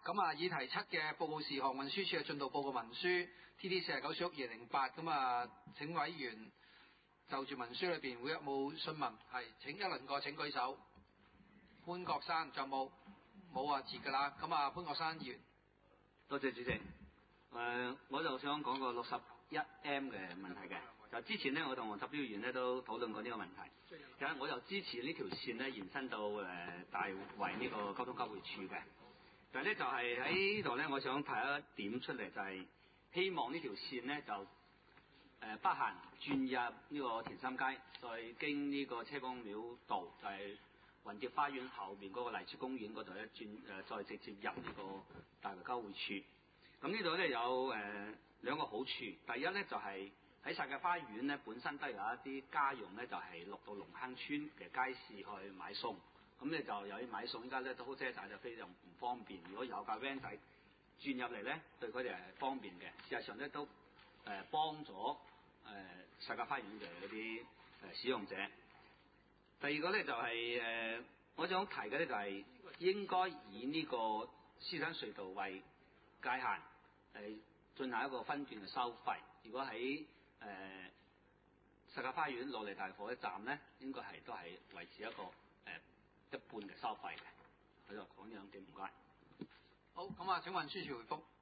咁啊，議題7嘅報告事項，運輸署嘅進度報告文書 TT49/2008，咁啊，請委員就住文書裏邊會有冇詢問？係，請一輪過請舉手。潘國山仲有冇？冇啊，截㗎啦。咁啊，潘國山議員。 多謝主席。我就想講個61M 嘅問題嘅。就之前呢，我同黃澤標議員呢都討論過呢個問題。其實我就支持呢條線呢延伸到大圍呢個交通交匯處嘅。但係呢，就係喺呢度呢，我想提一點出嚟，就係希望呢條線呢就北行轉入呢個田心街，再經呢個車公廟道，就係雲蝶花園後面嗰個荔枝公園嗰度咧再直接入呢個大圍交匯處。咁呢度咧有兩個好處，第一咧就係喺世界花園咧本身都有一啲家用咧，就係落到龍坑村嘅街市去買餸，咁咧就有啲買餸，依家咧都車仔就非常唔方便。如果有架 van 仔轉入嚟咧，對佢哋係方便嘅。事實上咧都幫咗世界花園嘅嗰啲使用者。第二個咧就係我想提嘅咧就係應該以呢個獅山隧道為界限，進行一個分段嘅收費。如果喺世界花園落嚟大火車站咧，應該都係維持一個一半嘅收費嘅。我就講兩點，唔該。 好，咁啊，請運輸署回覆。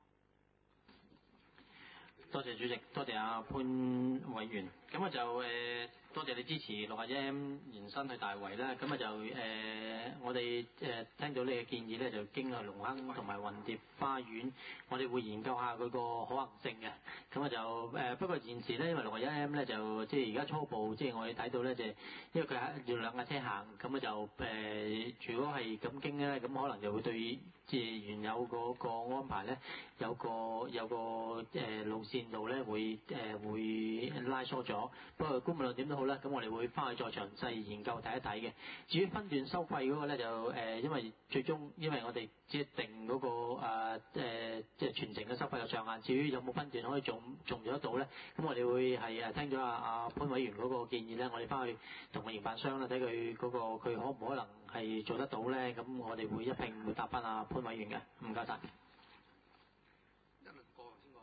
多謝主席，多謝阿潘委員。咁啊就多謝你支持61M 延伸去大圍啦。咁啊就我哋聽到你嘅建議咧，就經去龍坑同埋雲蝶花園，我哋會研究下佢個可行性嘅。咁啊就不過現時咧，因為61M 咧就即係而家初步，即係我哋睇到咧就因為佢要兩架車行，咁啊就如果係咁經咧，咁可能就會對即係原有嗰個安排咧有個路線度咧會拉疏咗。不過無論點都好啦，咁我哋會翻去再詳細研究睇一睇嘅。至於分段收費嗰個咧就因為最終因為我哋即係定嗰個即係全程嘅收費嘅上限。至於有冇分段可以做得到咧，咁我哋會係聽咗阿潘委員嗰個建議咧，我哋翻去同個營辦商啦睇佢嗰個佢可唔可能係做得到咧？咁我哋會一併會答翻阿潘委員嘅。唔該晒。 一輪過頭先講。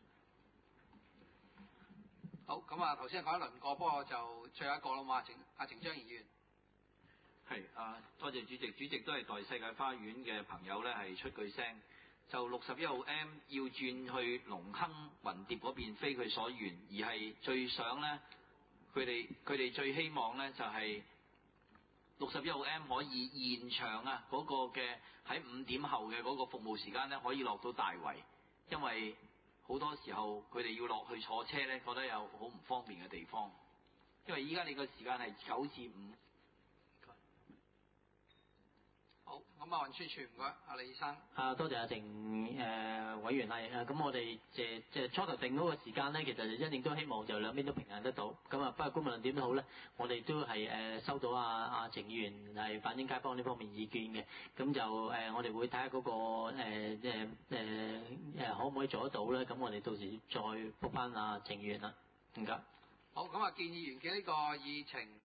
好，咁啊頭先講一輪過，不過就最後一個啦嘛，程章議員。 係多謝主席，主席都係代世界花園嘅朋友咧係出句聲，就61號 M 要轉去龍坑雲蝶嗰邊非佢所願，而係最想咧佢哋最希望咧就係61號 M 可以延長嗰個嘅喺5點後嘅嗰個服務時間咧可以落到大圍，因為好多時候佢哋要落去坐車咧，覺得有好唔方便嘅地方。因為依家你個時間係9至5。 好，咁啊運輸署唔該，阿李生。 多謝阿鄭委員係咁我哋即係初頭定嗰個時間咧，其實一定都希望就兩邊都平衡得到。咁啊，不過無論點都好咧，我哋都係收到阿鄭議員係反映街坊呢方面意見嘅。咁就我哋會睇下嗰個可唔可以做得到咧？咁我哋到時再覆翻阿鄭議員啦。唔該。 好，咁啊建議完嘅呢個議程。